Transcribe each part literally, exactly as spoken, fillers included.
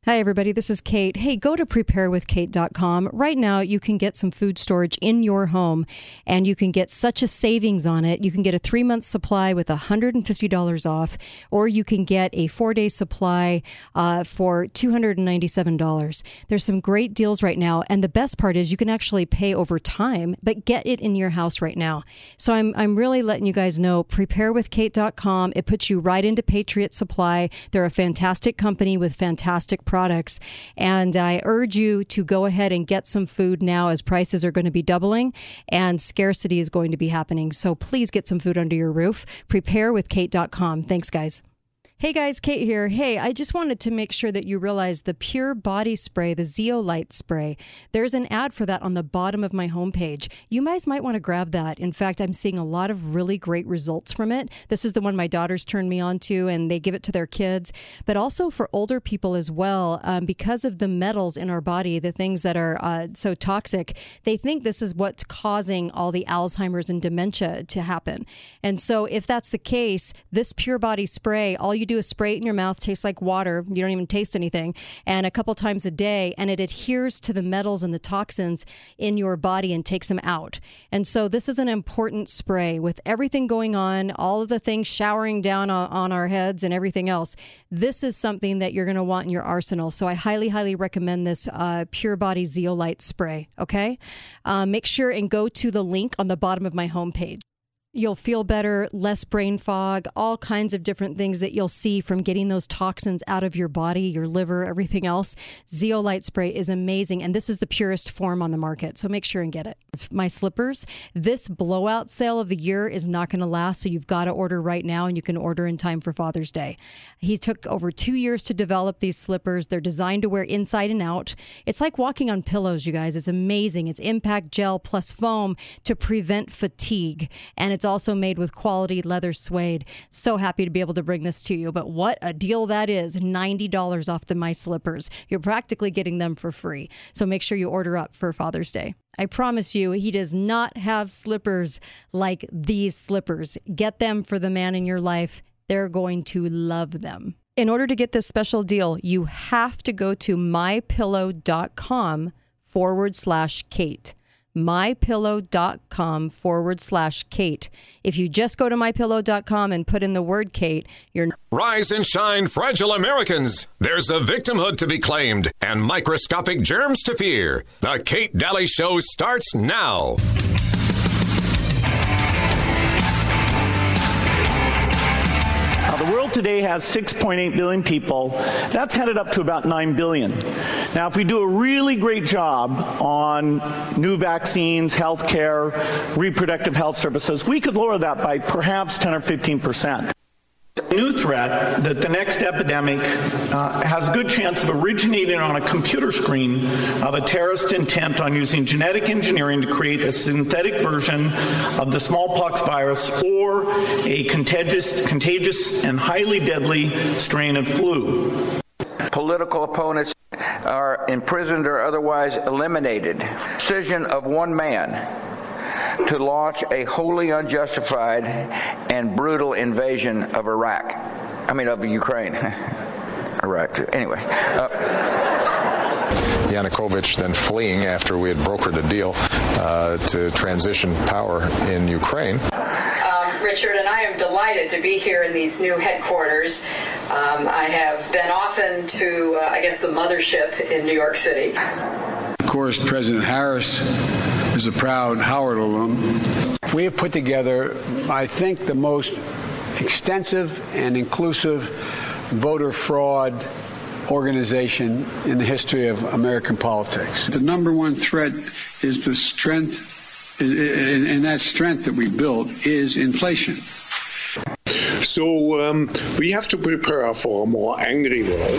Hi, everybody. This is Kate. Hey, go to prepare with kate dot com. Right now, you can get some food storage in your home, and you can get such a savings on it. You can get a three-month supply with one hundred fifty dollars off, or you can get a four-day supply uh, for two hundred ninety-seven dollars. There's some great deals right now, and the best part is you can actually pay over time, but get it in your house right now. So I'm I'm really letting you guys know, prepare with kate dot com. It puts you right into Patriot Supply. They're a fantastic company with fantastic products. products. And I urge you to go ahead and get some food now, as prices are going to be doubling and scarcity is going to be happening. So please get some food under your roof. prepare with kate dot com. Thanks, guys. Hey guys, Kate here. Hey, I just wanted to make sure that you realize the Pure Body Spray, the Zeolite Spray. There's an ad for that on the bottom of my homepage. You guys might want to grab that. In fact, I'm seeing a lot of really great results from it. This is the one my daughters turned me on to, and they give it to their kids. But also for older people as well, um, because of the metals in our body, the things that are uh, so toxic, they think this is what's causing all the Alzheimer's and dementia to happen. And so if that's the case, this Pure Body Spray, all you do is spray it in your mouth, tastes like water. You don't even taste anything. And a couple times a day, and it adheres to the metals and the toxins in your body and takes them out. And so this is an important spray with everything going on, all of the things showering down on, on our heads and everything else. This is something that you're going to want in your arsenal. So I highly, highly recommend this uh, Pure Body Zeolite Spray. Okay. Uh, make sure and go to the link on the bottom of my homepage. You'll feel better, less brain fog, all kinds of different things that you'll see from getting those toxins out of your body, your liver, everything else. Zeolite Spray is amazing, and this is the purest form on the market, so make sure and get it. My slippers, this blowout sale of the year is not going to last, so you've got to order right now, and you can order in time for Father's Day. He took over two years to develop these slippers. They're designed to wear inside and out. It's like walking on pillows, you guys. It's amazing. It's impact gel plus foam to prevent fatigue, and it's also made with quality leather suede. So happy to be able to bring this to you. But what a deal that is. ninety dollars off the My Slippers. You're practically getting them for free. So make sure you order up for Father's Day. I promise you, he does not have slippers like these slippers. Get them for the man in your life. They're going to love them. In order to get this special deal, you have to go to mypillow.com forward slash Kate. mypillow.com forward slash Kate. If you just go to mypillow dot com and put in the word Kate, you're... Rise and shine, fragile Americans. There's a victimhood to be claimed and microscopic germs to fear. The Kate Daly Show starts now. The world today has six point eight billion people. That's headed up to about nine billion. Now, if we do a really great job on new vaccines, health care, reproductive health services, we could lower that by perhaps ten or fifteen percent. A new threat that the next epidemic uh, has a good chance of originating on a computer screen of a terrorist intent on using genetic engineering to create a synthetic version of the smallpox virus or a contagious, contagious and highly deadly strain of flu. Political opponents are imprisoned or otherwise eliminated. Decision of one man to launch a wholly unjustified and brutal invasion of Iraq. I mean, of Ukraine. Iraq. Anyway. Uh, Yanukovych then fleeing after we had brokered a deal uh, to transition power in Ukraine. Um, Richard, and I am delighted to be here in these new headquarters. Um, I have been often to, uh, I guess, the mothership in New York City. Of course, President Harris is a proud Howard alum. We have put together, I think, the most extensive and inclusive voter fraud organization in the history of American politics. The number one threat is the strength, and that strength that we built is inflation. So um, we have to prepare for a more angry world.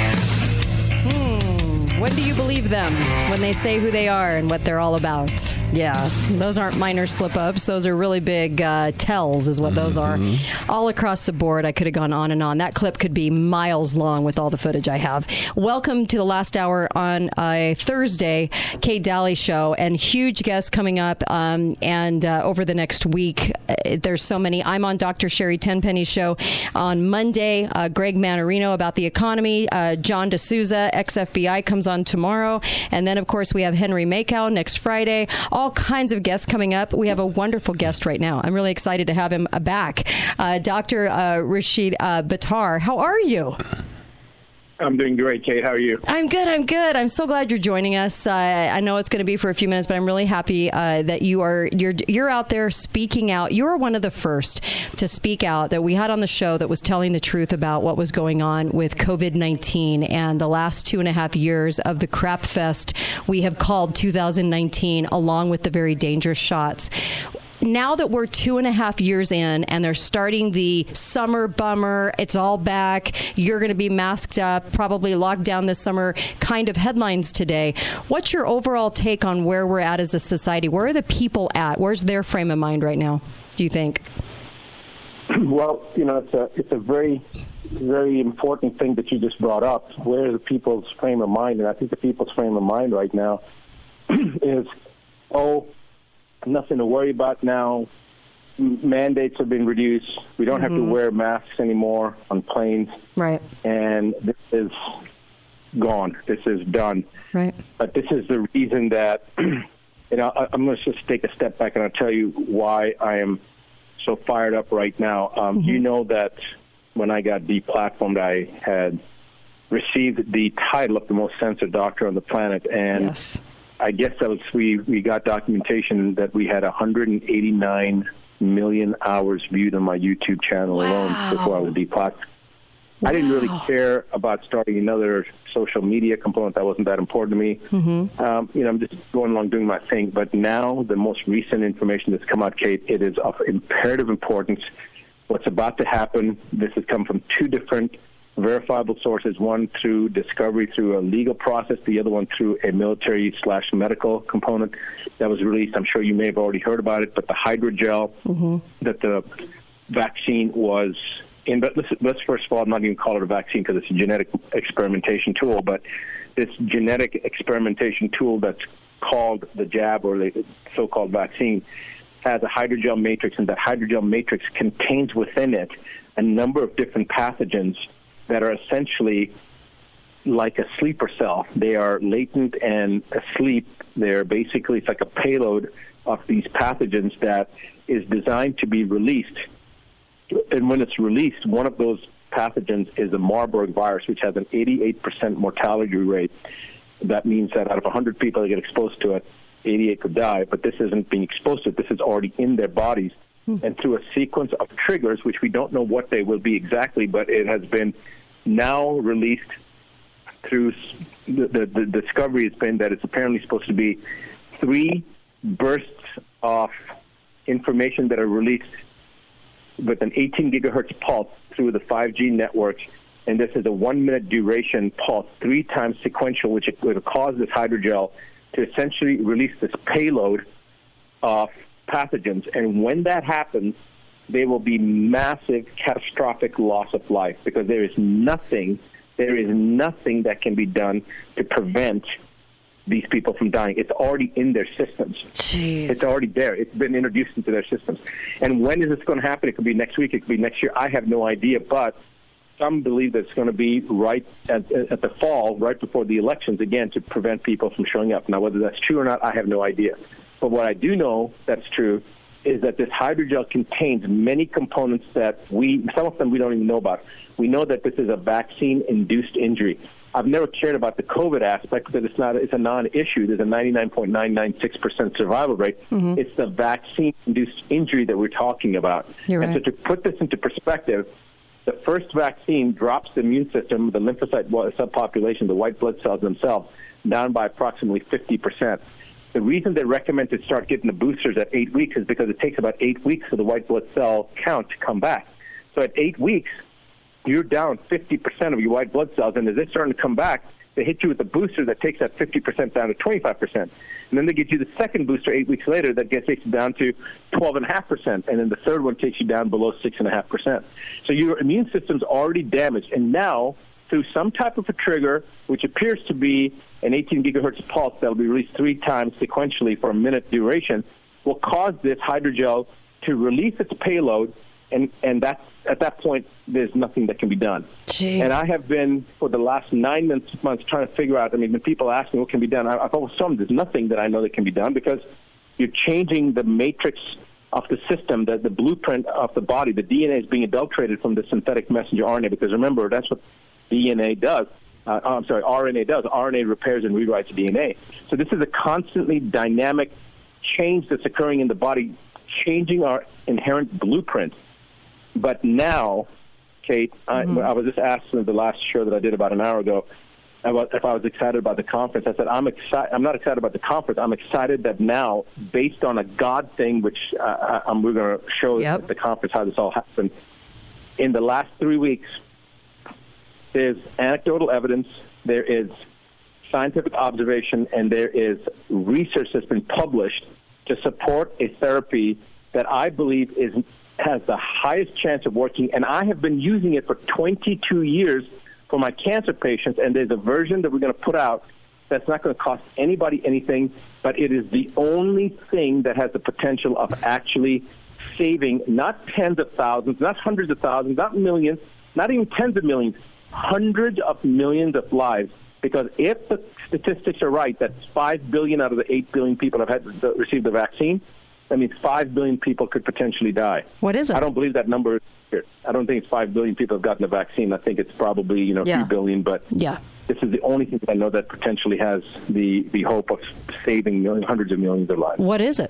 When do you believe them? When they say who they are and what they're all about? Yeah, those aren't minor slip-ups. Those are really big uh, tells is what those are. Mm-hmm. All across the board, I could have gone on and on. That clip could be miles long with all the footage I have. Welcome to the last hour on a Thursday, Kate Daly Show, and huge guests coming up. Um, and uh, over the next week, uh, there's so many. I'm on Doctor Sherry Tenpenny's show on Monday. Uh, Greg Manarino about the economy. Uh, John D'Souza, ex-F B I, comes on tomorrow. And then, of course, we have Henry Makow next Friday. All kinds of guests coming up. We have a wonderful guest right now. I'm really excited to have him back. Uh, Doctor Uh, Rashid uh, Buttar, how are you? I'm doing great, Kate. How are you? I'm good. I'm good. I'm so glad you're joining us. Uh, I know it's going to be for a few minutes, but I'm really happy uh, that you are you're you're out there speaking out. You were one of the first to speak out that we had on the show that was telling the truth about what was going on with COVID nineteen and the last two and a half years of the crap fest we have called two thousand nineteen, along with the very dangerous shots. Now that we're two and a half years in and they're starting the summer bummer, it's all back, you're going to be masked up, probably locked down this summer kind of headlines today. What's your overall take on where we're at as a society? Where are the people at? Where's their frame of mind right now, do you think? Well, you know, it's a, it's a very, very important thing that you just brought up. Where are the people's frame of mind? And I think the people's frame of mind right now is, oh, nothing to worry about now. Mandates have been reduced. We don't mm-hmm. have to wear masks anymore on planes. Right. And this is gone. This is done. Right. But this is the reason that, you know, I, I'm going to just take a step back and I'll tell you why I am so fired up right now. Um, mm-hmm. You know that when I got deplatformed, I had received the title of the most censored doctor on the planet. And yes. I guess that was we, we got documentation that we had one hundred eighty-nine million hours viewed on my YouTube channel wow. alone before I was deplatformed. Wow. I didn't really care about starting another social media component. That wasn't that important to me. Mm-hmm. Um, you know, I'm just going along doing my thing. But now the most recent information that's come out, Kate, it is of imperative importance. What's about to happen, this has come from two different verifiable sources, one through discovery through a legal process, the other one through a military slash medical component that was released. I'm sure you may have already heard about it, but the hydrogel mm-hmm. that the vaccine was in, but let's, let's first of all not even call it a vaccine because it's a genetic experimentation tool, but this genetic experimentation tool that's called the jab or the so-called vaccine has a hydrogel matrix, and that hydrogel matrix contains within it a number of different pathogens that are essentially like a sleeper cell. They are latent and asleep. They're basically, it's like a payload of these pathogens that is designed to be released. And when it's released, one of those pathogens is the Marburg virus, which has an eighty-eight percent mortality rate. That means that out of one hundred people that get exposed to it, eighty-eight could die. But this isn't being exposed to it. This is already in their bodies. And through a sequence of triggers, which we don't know what they will be exactly, but it has been now released through the, the, the discovery has been that it's apparently supposed to be three bursts of information that are released with an eighteen gigahertz pulse through the five G network. And this is a one-minute duration pulse, three times sequential, which will cause this hydrogel to essentially release this payload of pathogens. And when that happens, there will be massive catastrophic loss of life because there is nothing, there is nothing that can be done to prevent these people from dying. It's already in their systems. Jeez. It's already there. It's been introduced into their systems. And when is this going to happen? It could be next week. It could be next year. I have no idea. But some believe that it's going to be right at, at the fall, right before the elections, again, to prevent people from showing up. Now, whether that's true or not, I have no idea. But what I do know that's true is that this hydrogel contains many components that we, some of them we don't even know about. We know that this is a vaccine-induced injury. I've never cared about the COVID aspect because it's not, it's a non-issue. There's a ninety-nine point nine nine six percent survival rate. Mm-hmm. It's the vaccine-induced injury that we're talking about. You're and right. so to put this into perspective, the first vaccine drops the immune system, the lymphocyte subpopulation, the white blood cells themselves, down by approximately fifty percent. The reason they recommend to start getting the boosters at eight weeks is because it takes about eight weeks for the white blood cell count to come back. So at eight weeks, you're down fifty percent of your white blood cells, and as they're starting to come back, they hit you with a booster that takes that fifty percent down to twenty-five percent. And then they get you the second booster eight weeks later that gets takes you down to twelve point five percent. And then the third one takes you down below six point five percent. So your immune system's already damaged. And now, through some type of a trigger, which appears to be an eighteen gigahertz pulse that will be released three times sequentially for a minute duration, will cause this hydrogel to release its payload. And, and that's, at that point, there's nothing that can be done. Jeez. And I have been, for the last nine months, months trying to figure out, I mean, when people ask me what can be done, I, I've always told them there's nothing that I know that can be done because you're changing the matrix of the system, the, the blueprint of the body. The D N A is being adulterated from the synthetic messenger R N A because, remember, that's what D N A does. Uh, I'm sorry, R N A does. R N A repairs and rewrites D N A. So this is a constantly dynamic change that's occurring in the body, changing our inherent blueprint. But now, Kate, mm-hmm. I, I was just asked in the last show that I did about an hour ago about if I was excited about the conference. I said, I'm excited. I'm not excited about the conference. I'm excited that now, based on a God thing, which uh, I, we're going to show yep. at the conference how this all happened, in the last three weeks, there's anecdotal evidence, there is scientific observation, and there is research that's been published to support a therapy that I believe is has the highest chance of working, and I have been using it for twenty-two years for my cancer patients, and there's a version that we're going to put out that's not going to cost anybody anything, but it is the only thing that has the potential of actually saving not tens of thousands, not hundreds of thousands, not millions, not even tens of millions, hundreds of millions of lives. Because if the statistics are right, that five billion out of the eight billion people have had the, received the vaccine, that means five billion people could potentially die. What is it? I don't believe that number is here. I don't think it's five billion people have gotten the vaccine. I think it's probably, you know, yeah. three billion. But yeah. this is the only thing that I know that potentially has the, the hope of saving millions, hundreds of millions of lives. What is it?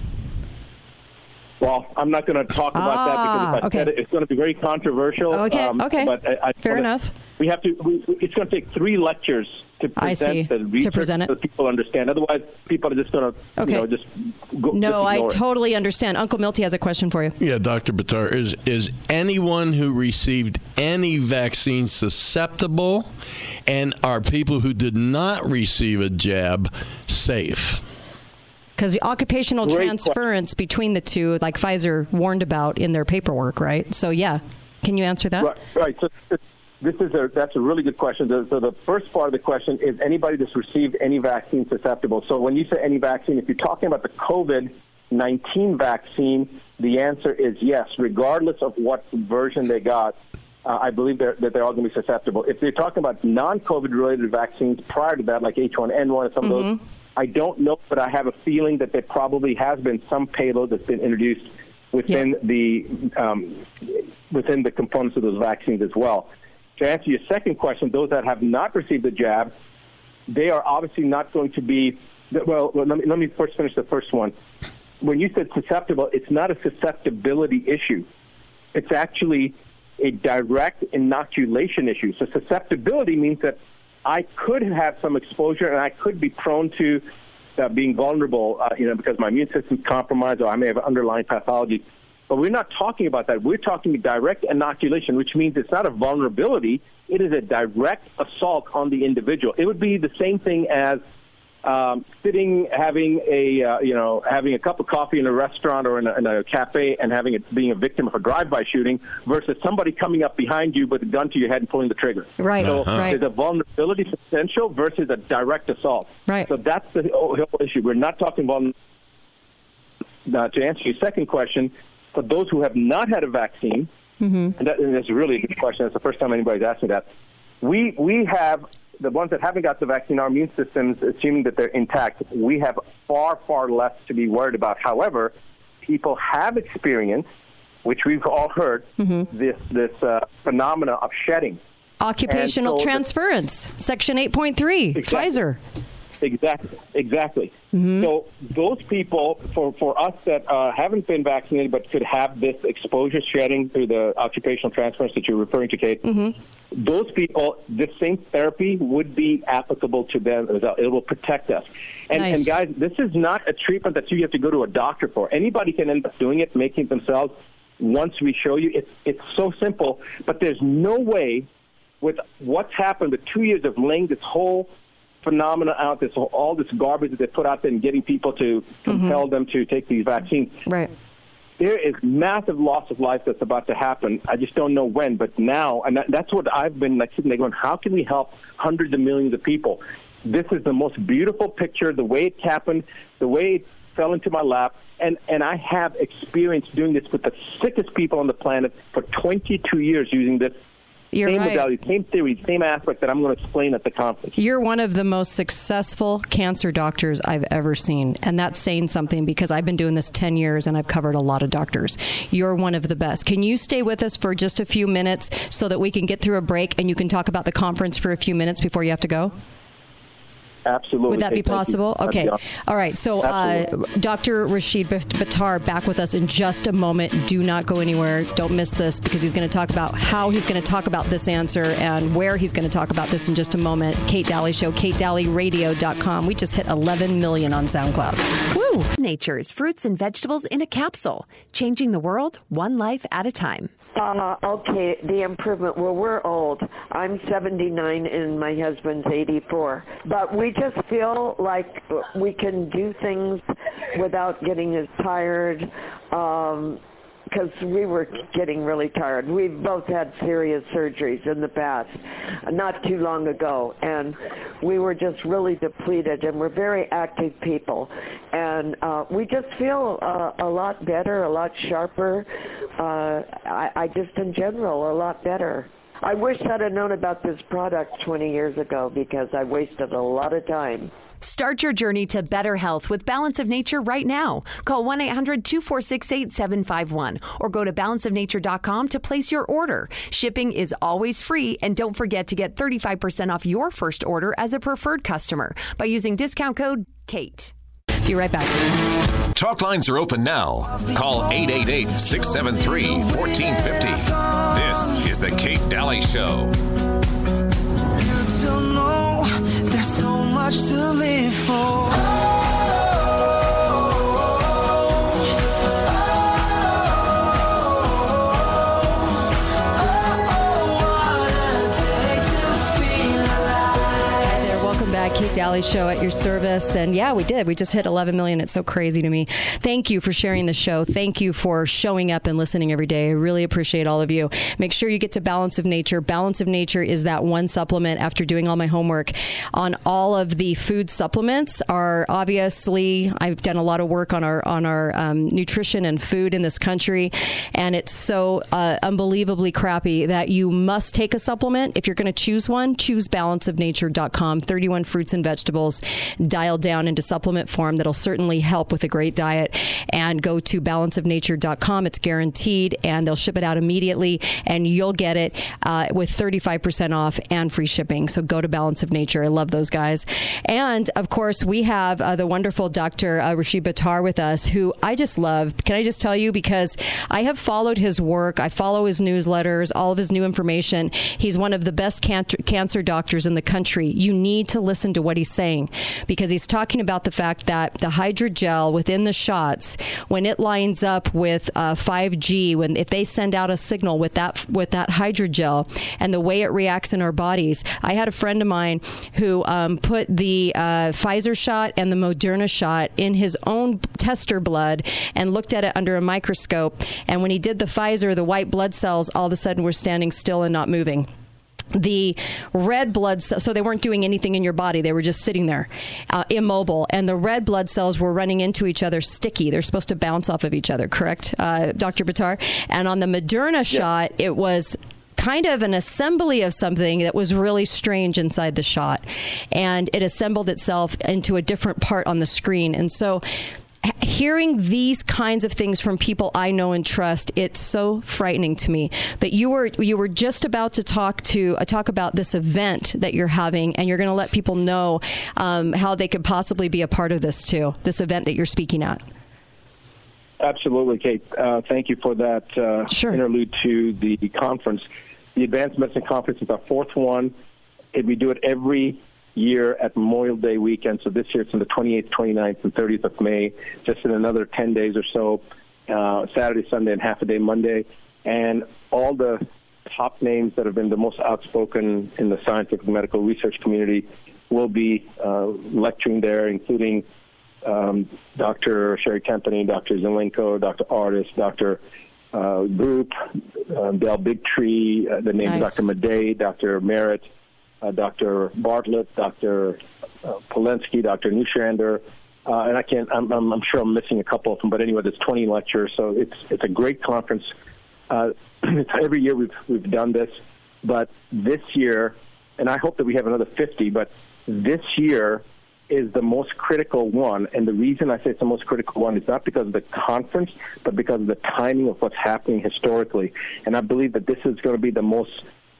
Well, I'm not going to talk about ah, that because if I okay. said it, it's going to be very controversial. Okay, um, okay. But I, I Fair enough. We have to. We, it's going to take three lectures to present the research to present it. so that people understand. Otherwise, people are just going to, okay. you know, just go. No, just I it. totally understand. Uncle Milty has a question for you. Yeah, Doctor Buttar, is is anyone who received any vaccine susceptible, and are people who did not receive a jab safe? Because the occupational Great transference question. between the two, like Pfizer warned about in their paperwork, right? So, yeah. Can you answer that? Right. right. So this is a that's a really good question. So the first part of the question is anybody that's received any vaccine susceptible. So when you say any vaccine, if you're talking about the COVID nineteen vaccine, the answer is yes, regardless of what version they got. Uh, I believe they're, that they're all going to be susceptible. If they're talking about non-COVID related vaccines prior to that, like H one N one and some mm-hmm. of those, I don't know, but I have a feeling that there probably has been some payload that's been introduced within yep. the um, within the components of those vaccines as well. To answer your second question, those that have not received the jab, they are obviously not going to be. Well, let me, let me first finish the first one. When you said susceptible, it's not a susceptibility issue. It's actually a direct inoculation issue. So susceptibility means that I could have some exposure and I could be prone to uh, being vulnerable, uh, you know, because my immune system's compromised or I may have underlying pathology. But we're not talking about that. We're talking direct inoculation, which means it's not a vulnerability. It is a direct assault on the individual. It would be the same thing as um, sitting, having a, uh, you know, having a cup of coffee in a restaurant or in a, in a cafe and having it being a victim of a drive-by shooting versus somebody coming up behind you with a gun to your head and pulling the trigger. Right. So uh-huh. there's a vulnerability potential versus a direct assault. Right. So that's the whole issue. We're not talking about, uh, to answer your second question, for those who have not had a vaccine, mm-hmm. and, that, and that's really a good question. That's the first time anybody's asked me that. We we have, the ones that haven't got the vaccine, our immune systems, assuming that they're intact, we have far, far less to be worried about. However, people have experienced, which we've all heard, mm-hmm. this, this uh, phenomena of shedding. Occupational so transference, the, Section eight point three, exactly. Pfizer. Exactly, exactly. Mm-hmm. So those people, for, for us that uh, haven't been vaccinated but could have this exposure shedding through the occupational transference that you're referring to, Kate, mm-hmm. those people, this same therapy would be applicable to them as well. It will protect us. And, nice. and guys, this is not a treatment that you have to go to a doctor for. Anybody can end up doing it, making it themselves. once we show you, it's it's so simple. But there's no way, with what's happened, the two years of laying this whole phenomena out, this all this garbage that they put out there and getting people to compel mm-hmm. them to take these vaccines. Right. There is massive loss of life that's about to happen. I just don't know when, but now, and that, that's what I've been like sitting there going, how can we help hundreds of millions of people? This is the most beautiful picture, the way it happened, the way it fell into my lap, and, and I have experience doing this with the sickest people on the planet for twenty-two years using this You're same right. modality, same theory, same aspect that I'm going to explain at the conference. You're one of the most successful cancer doctors I've ever seen, and that's saying something because I've been doing this ten years and I've covered a lot of doctors. You're one of the best. Can you stay with us for just a few minutes so that we can get through a break and you can talk about the conference for a few minutes before you have to go? Absolutely. Would that be possible? Okay. All right. So uh, Doctor Rashid Buttar back with us in just a moment. Do not go anywhere. Don't miss this because he's going to talk about how he's going to talk about this answer and where he's going to talk about this in just a moment. Kate Daly Show, kate daly radio dot com. We just hit eleven million on SoundCloud. Woo! Nature's fruits and vegetables in a capsule, changing the world one life at a time. Uh, okay, the improvement. Well, we're old. I'm seventy-nine and my husband's eighty-four. But we just feel like we can do things without getting as tired, um, because we were getting really tired. We've both had serious surgeries in the past, not too long ago, and we were just really depleted, and we're very active people. And uh, we just feel uh, a lot better, a lot sharper. Uh, I, I just, in general, a lot better. I wish I'd have known about this product twenty years ago because I wasted a lot of time. Start your journey to better health with Balance of Nature right now. Call one eight hundred two four six eight seven five one or go to balance of nature dot com to place your order. Shipping is always free, and don't forget to get thirty-five percent off your first order as a preferred customer by using discount code KATE. Be right back. Talk lines are open now. Call eight eight eight, six seven three, one four five zero. This is the Kate Daly Show. You don't know there's so much to live for. Kate Daly Show at your service. And yeah, we did. We just hit eleven million. It's so crazy to me. Thank you for sharing the show. Thank you for showing up and listening every day. I really appreciate all of you. Make sure you get to Balance of Nature. Balance of Nature is that one supplement after doing all my homework on all of the food supplements are obviously, I've done a lot of work on our, on our um, nutrition and food in this country. And it's so uh, unbelievably crappy that you must take a supplement. If you're going to choose one, choose balance of nature dot com. thirty-one fruits and vegetables dialed down into supplement form that'll certainly help with a great diet. And go to balance of nature dot com. It's guaranteed, and they'll ship it out immediately, and you'll get it uh, with thirty-five percent off and free shipping. So go to Balance of Nature. I love those guys. And of course, we have uh, the wonderful Doctor Uh, Rashid Buttar with us, who I just love. Can I just tell you, because I have followed his work, I follow his newsletters, all of his new information. He's one of the best cancer, cancer doctors in the country. You need to listen to what he's saying, because he's talking about the fact that the hydrogel within the shots, when it lines up with uh, five G, when if they send out a signal with that with that hydrogel and the way it reacts in our bodies. I had a friend of mine who um, put the uh, Pfizer shot and the Moderna shot in his own tester blood and looked at it under a microscope. And when he did the Pfizer, the white blood cells all of a sudden were standing still and not moving. The red blood cells, so they weren't doing anything in your body. They were just sitting there, uh, immobile. And the red blood cells were running into each other sticky. They're supposed to bounce off of each other, correct, uh, Doctor Buttar? And on the Moderna yeah. shot, it was kind of an assembly of something that was really strange inside the shot. And it assembled itself into a different part on the screen. And so hearing these kinds of things from people I know and trust, it's so frightening to me. But you were you were just about to talk to uh, talk about this event that you're having, and you're going to let people know um, how they could possibly be a part of this too. This event that you're speaking at. Absolutely, Kate. Uh, thank you for that uh, sure. interlude to the conference. The Advanced Medicine Conference is our fourth one. We do it every year at Memorial Day weekend. So this year it's on the twenty-eighth, twenty-ninth, and thirtieth of May, just in another ten days or so. uh, Saturday, Sunday, and half a day Monday. And all the top names that have been the most outspoken in the scientific medical research community will be uh, lecturing there, including um, Doctor Sherry Tempany, Doctor Zelenko, Doctor Artis, Doctor uh, Group, uh, Del Bigtree, uh, the names nice. Doctor Madej, Doctor Merritt, uh, Doctor Bartlett, Doctor uh, Polensky, Doctor Neuschrander, uh, and I can't. I'm, I'm, I'm sure I'm missing a couple of them, but anyway, there's twenty lectures, so it's it's a great conference. Uh, every year we've we've done this, but this year, and I hope that we have another fifty. But this year is the most critical one, and the reason I say it's the most critical one is not because of the conference, but because of the timing of what's happening historically. And I believe that this is going to be the most,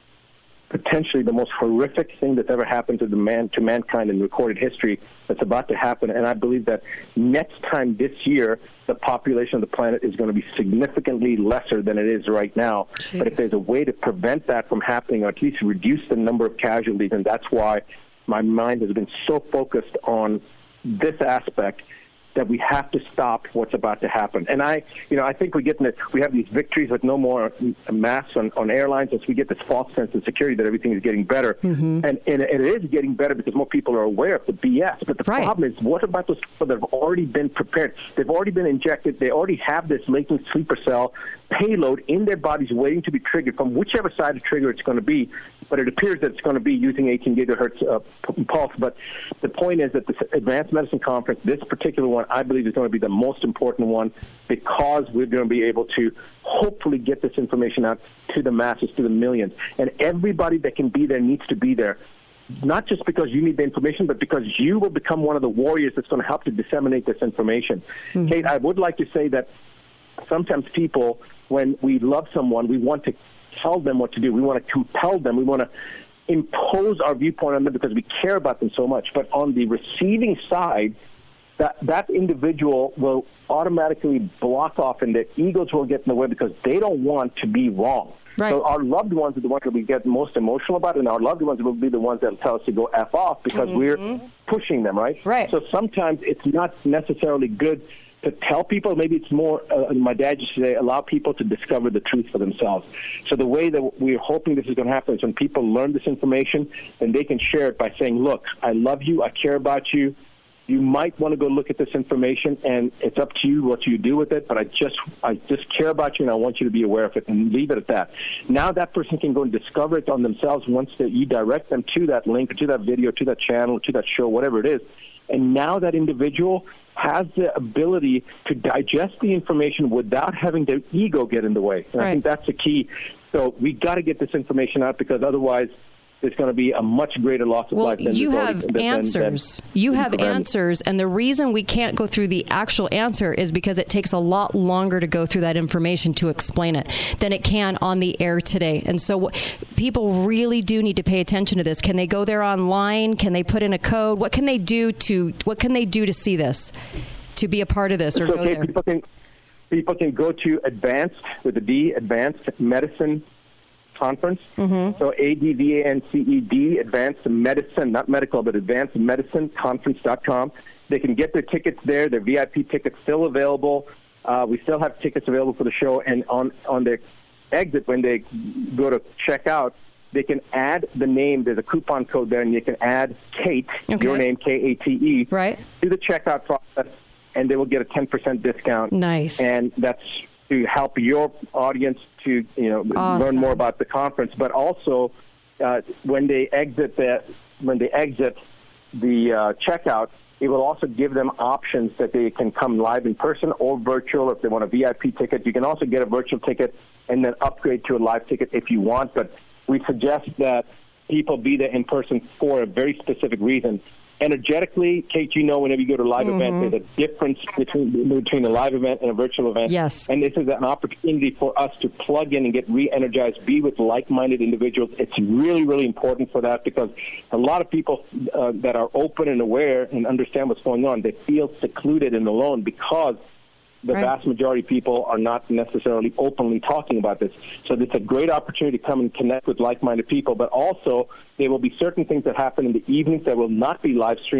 potentially the most horrific thing that's ever happened to the man to mankind in recorded history that's about to happen. And I believe that next time this year, the population of the planet is going to be significantly lesser than it is right now. Jeez. But if there's a way to prevent that from happening, or at least reduce the number of casualties, and that's why my mind has been so focused on this aspect, that we have to stop what's about to happen. And I, you know, I think we get in the, we have these victories with no more masks on, on airlines, as we get this false sense of security that everything is getting better. Mm-hmm. And, and it is getting better because more people are aware of the B S. But the right. problem is, what about those people that have already been prepared? They've already been injected. They already have this latent sleeper cell payload in their bodies waiting to be triggered from whichever side of trigger it's going to be. But it appears that it's going to be using eighteen gigahertz uh, pulse. But the point is that this Advanced Medicine Conference, this particular one, I believe is going to be the most important one, because we're going to be able to hopefully get this information out to the masses, to the millions. And everybody that can be there needs to be there, not just because you need the information, but because you will become one of the warriors that's going to help to disseminate this information. Mm-hmm. Kate, I would like to say that sometimes people, when we love someone, we want to tell them what to do. We want to compel them. We want to impose our viewpoint on them because we care about them so much. But on the receiving side, that that individual will automatically block off, and their egos will get in the way because they don't want to be wrong. Right. So our loved ones are the ones that we get most emotional about, and our loved ones will be the ones that will tell us to go F off because mm-hmm. we're pushing them, right? Right. So sometimes it's not necessarily good to tell people. Maybe it's more, uh, my dad used to say, allow people to discover the truth for themselves. So the way that we're hoping this is going to happen is when people learn this information, then they can share it by saying, look, I love you, I care about you. You might want to go look at this information, and it's up to you what you do with it, but I just I just care about you, and I want you to be aware of it, and leave it at that. Now that person can go and discover it on themselves once that you direct them to that link, or to that video, to that channel, to that show, whatever it is. And now that individual has the ability to digest the information without having their ego get in the way. And right. I think that's the key. So we got to get this information out, because otherwise there's going to be a much greater loss of well, life. Than you have already, than, answers. Than, than you have answers, and the reason we can't go through the actual answer is because it takes a lot longer to go through that information to explain it than it can on the air today. And so people really do need to pay attention to this. Can they go there online? Can they put in a code? What can they do to what can they do to see this, to be a part of this, or so, go okay, there? People can, people can go to Advanced, with a D, Advanced Medicine Conference. Mm-hmm. So A D V A N C E D, Advanced Medicine, not medical, but Advanced Medicine Conference dot com. They can get their tickets there. Their V I P tickets still available. Uh, we still have tickets available for the show. And on, on their exit, when they go to check out, they can add the name. There's a coupon code there, and you can add Kate, okay. your name, K A T E, right, to the checkout process, and they will get a ten percent discount. Nice. And that's to help your audience to, you know, awesome. learn more about the conference. But also, uh, when they exit the when they exit the uh, checkout, it will also give them options that they can come live in person or virtual. If they want a V I P ticket, you can also get a virtual ticket and then upgrade to a live ticket if you want. But we suggest that people be there in person for a very specific reason. Energetically, Kate, you know, whenever you go to a live mm-hmm. event, there's a difference between between a live event and a virtual event. Yes. And this is an opportunity for us to plug in and get re-energized, be with like-minded individuals. It's really, really important for that, because a lot of people uh, that are open and aware and understand what's going on, they feel secluded and alone because the right. vast majority of people are not necessarily openly talking about this. So it's a great opportunity to come and connect with like-minded people, but also there will be certain things that happen in the evenings that will not be live streamed,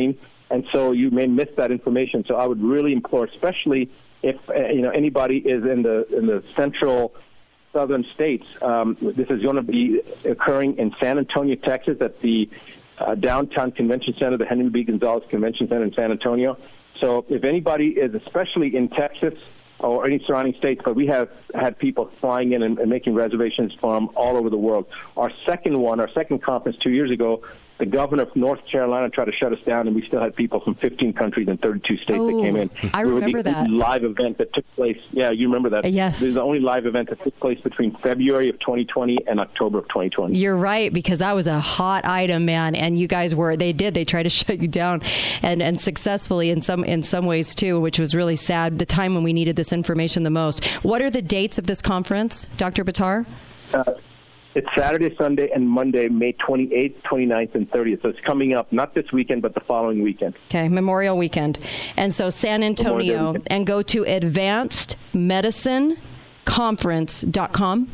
and so you may miss that information. So I would really implore, especially if uh, you know anybody is in the in the central southern states. Um, this is going to be occurring in San Antonio, Texas, at the uh, downtown convention center, the Henry B. Gonzalez Convention Center in San Antonio. So if anybody is, especially in Texas or any surrounding states, but we have had people flying in and, and making reservations from all over the world. Our second one, our second conference two years ago, the governor of North Carolina tried to shut us down, and we still had people from fifteen countries and thirty-two states oh, that came in. I we remember were the that. live event that took place. Yeah, you remember that. Yes. This is the only live event that took place between February of twenty twenty and October of twenty twenty. You're right, because that was a hot item, man, and you guys were, they did, they tried to shut you down, and, and successfully in some in some ways too, which was really sad, the time when we needed this information the most. What are the dates of this conference, Doctor Buttar? Uh, It's Saturday, Sunday, and Monday, May twenty-eighth, twenty-ninth, and thirtieth. So it's coming up, not this weekend, but the following weekend. Okay, Memorial Weekend. And so San Antonio, and go to advanced medicine conference dot com.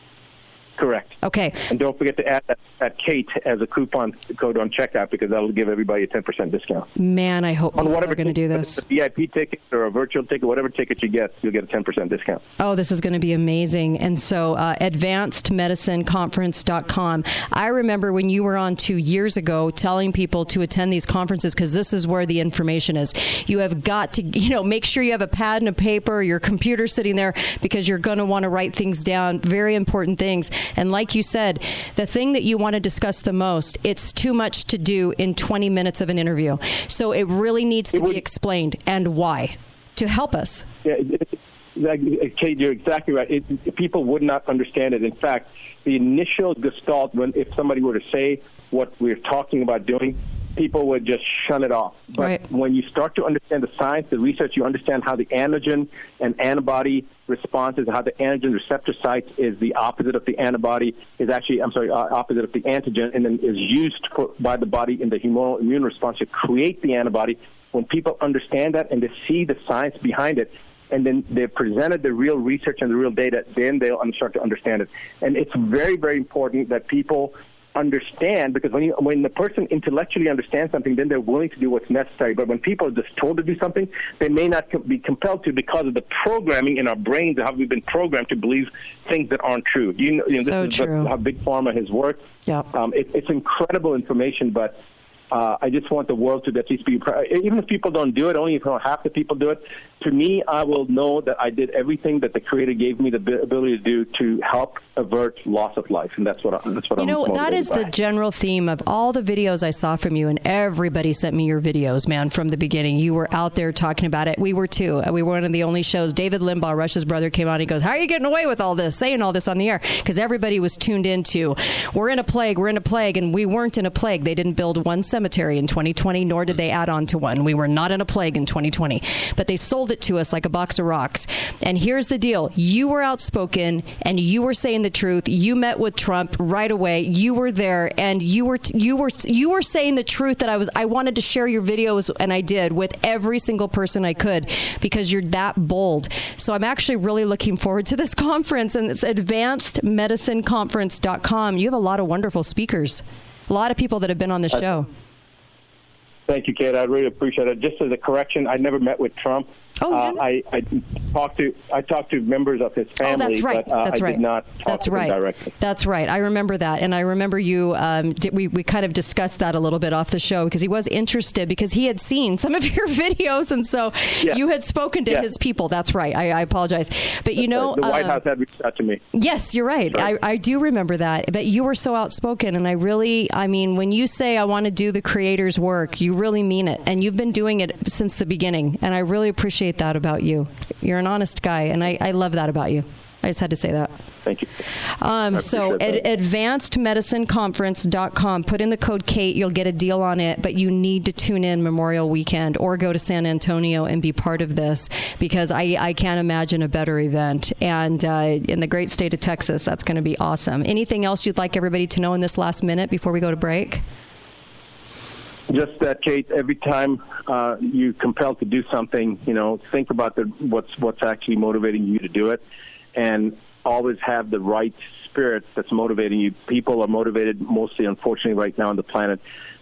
Correct. Okay. And don't forget to add that, that Kate as a coupon code on checkout, because that'll give everybody a ten percent discount. Man, I hope people are going to do this. A V I P ticket or a virtual ticket, whatever ticket you get, you'll get a ten percent discount. Oh, this is going to be amazing. And so uh, advanced medicine conference dot com. I remember when you were on two years ago telling people to attend these conferences, because this is where the information is. You have got to, you know, make sure you have a pad and a paper, your computer sitting there, because you're going to want to write things down, very important things. And like you said, the thing that you want to discuss the most, it's too much to do in twenty minutes of an interview. So it really needs to be explained, and why, to help us. Yeah, it, it, Kate, you're exactly right. It, people would not understand it. In fact, the initial gestalt, when if somebody were to say what we're talking about doing, people would just shun it off. But right. when you start to understand the science, the research, you understand how the antigen and antibody responses, how the antigen receptor site is the opposite of the antibody, is actually, I'm sorry, uh, opposite of the antigen, and then is used for, by the body in the humoral immune response to create the antibody. When people understand that and they see the science behind it, and then they're presented the real research and the real data, then they'll start to understand it. And it's very, very important that people understand, because when you, when the person intellectually understands something, then they're willing to do what's necessary. But when people are just told to do something, they may not com- be compelled to, because of the programming in our brains, how we've been programmed to believe things that aren't true. You know, you know so this is true. What, how Big Pharma has worked. Yep. Um, it, it's incredible information, but uh, I just want the world to at least be, even if people don't do it, only if half the people do it, to me, I will know that I did everything that the Creator gave me the ability to do to help avert loss of life, and that's what I, that's what you I'm know. That is by. the general theme of all the videos I saw from you, and everybody sent me your videos, man, from the beginning. You were out there talking about it. We were too. We were one of the only shows. David Limbaugh, Rush's brother, came on. He goes, "How are you getting away with all this, saying all this on the air?" Because everybody was tuned into, we're in a plague, we're in a plague, and we weren't in a plague. They didn't build one cemetery in twenty twenty, nor did they add on to one. We were not in a plague in twenty twenty, but they sold it to us like a box of rocks. And here's the deal. You were outspoken, and you were saying the truth. You met with Trump right away. You were there, and you were you were you were saying the truth that I was I wanted to share your videos, and I did, with every single person I could, because you're that bold. So I'm actually really looking forward to this conference, and it's advanced medicine conference dot com. You have a lot of wonderful speakers, a lot of people that have been on the show. Thank you, Kate. I really appreciate it. Just as a correction, I never met with Trump. Oh, uh, I, I talked to I talked to members of his family, oh, that's right. but uh, that's I right. did not talk that's to right. them directly. That's right. I remember that, and I remember you. Um, did, we we kind of discussed that a little bit off the show, because he was interested, because he had seen some of your videos, and so yeah. you had spoken to yeah. his people. That's right. I, I apologize, but you that's know, right. the White um, House had reached out to me. Yes, you're right. I, I do remember that. But you were so outspoken, and I really, I mean, when you say I want to do the Creator's work, you really mean it, and you've been doing it since the beginning, and I really appreciate that about you. You're an honest guy, and I, I love that about you. I just had to say that. Thank you. Um, so ad- advanced medicine conference dot com. Put in the code Kate. You'll get a deal on it, but you need to tune in Memorial Weekend or go to San Antonio and be part of this, because I, I can't imagine a better event. And uh, in the great state of Texas, that's going to be awesome. Anything else you'd like everybody to know in this last minute before we go to break? Just that, Kate, every time uh, you're compelled to do something, you know, think about the, what's what's actually motivating you to do it, and always have the right spirit that's motivating you. People are motivated mostly, unfortunately, right now on the planet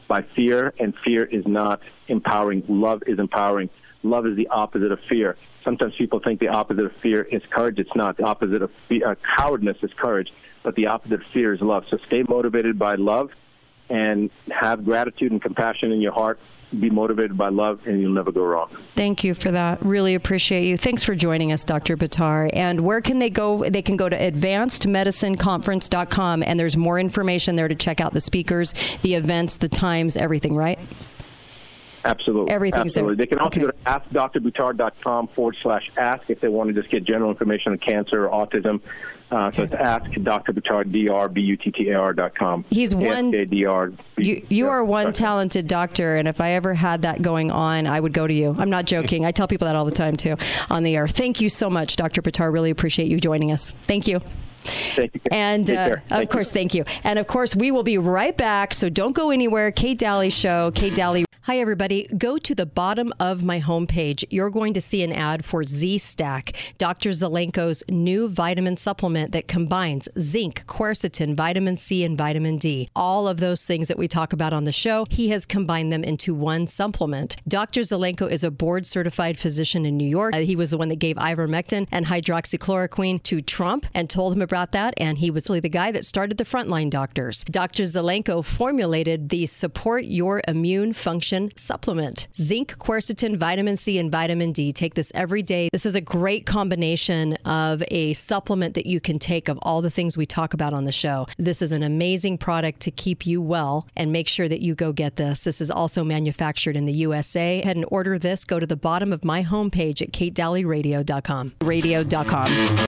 by fear, and fear is not empowering. Love is empowering. Love is the opposite of fear. Sometimes people think the opposite of fear is courage. It's not. The opposite of fear, uh, cowardness is courage, but the opposite of fear is love. So stay motivated by love and have gratitude and compassion in your heart. Be motivated by love, and you'll never go wrong. Thank you for that. Really appreciate you. Thanks for joining us, Doctor Buttar. And where can they go? They can go to advanced medicine conference dot com, and there's more information there to check out the speakers, the events, the times, everything, right? Absolutely. Everything's Absolutely. there. They can also Okay. go to ask dr buttar dot com forward slash ask if they want to just get general information on cancer or autism. Uh, so it's ask Doctor Buttar, D R B U T T A R dot com. He's one. D R You, you are one talented doctor, and if I ever had that going on, I would go to you. I'm not joking. I tell people that all the time, too, on the air. Thank you so much, Doctor Buttar. Really appreciate you joining us. Thank you. Thank you. And uh, of course, thank you. And of course, we will be right back. So don't go anywhere. Kate Daly Show. Kate Daly. Hi, everybody. Go to the bottom of my homepage. You're going to see an ad for Z-Stack, Doctor Zelenko's new vitamin supplement that combines zinc, quercetin, vitamin C, and vitamin D. All of those things that we talk about on the show, he has combined them into one supplement. Doctor Zelenko is a board-certified physician in New York. Uh, he was the one that gave ivermectin and hydroxychloroquine to Trump and told him about that, and he was really the guy that started the Frontline Doctors. Doctor Zelenko formulated the Support Your Immune Function supplement. Zinc, quercetin, vitamin C, and vitamin D. Take this every day. This is a great combination of a supplement that you can take of all the things we talk about on the show. This is an amazing product to keep you well, and make sure that you go get this. This is also manufactured in the U S A. Head and order this. Go to the bottom of my homepage at kate daly radio dot com. radio dot com.